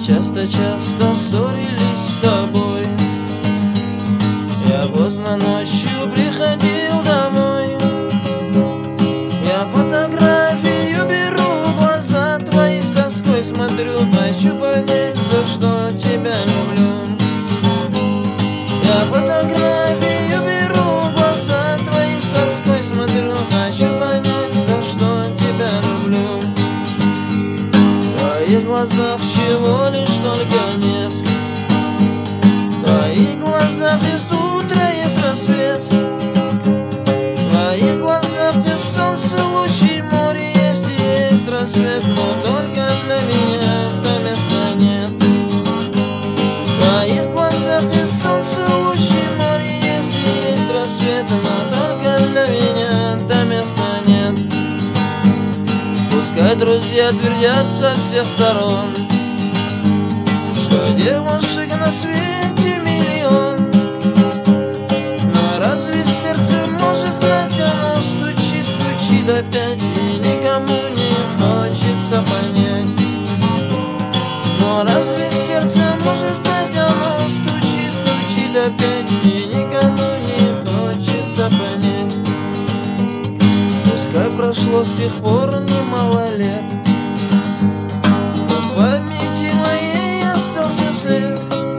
часто ссорились с тобой. Я поздно ночью приходил домой. Я фотографию беру, глаза твои с тоской смотрю. Хочу понять, за что тебя люблю. Я фотографию беру, глаза твои с тоской смотрю. Хочу понять, за что тебя люблю. В твоих глазах чего лишь только нет. В твоих глазах есть утро, есть рассвет. В твоих глазах есть солнце, лучи, море, есть и есть рассвет. Но только для меня там места нет. В твоих глазах есть солнце, лучи, море, есть и есть рассвет. Но только для меня там места нет. Пускай друзья твердят со всех сторон, что девушек на свете миллион. Но разве сердце может знать, оно стучит, стучит опять, и никому не хочется понять. Но разве сердце может знать, оно стучит, стучит опять, и никому не хочется понять. Пускай прошло с тех пор немало лет, но в памяти моей остался след.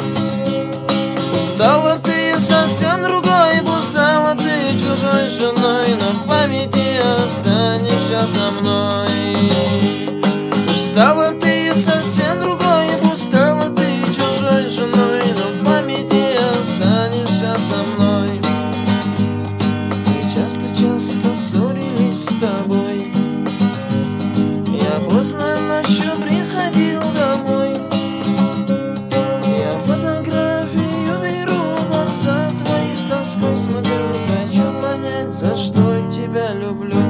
Стала ты совсем другой, стала ты чужой женой, но в памяти останешься со мной. Стала ты совсем другой, стала ты чужой женой, но в памяти останешься со мной. Мы часто ссорились с тобой. Я поздно ночью приходил домой. Я фотографию беру, глаза твои с тоской смотрю. Хочу понять, за что тебя люблю.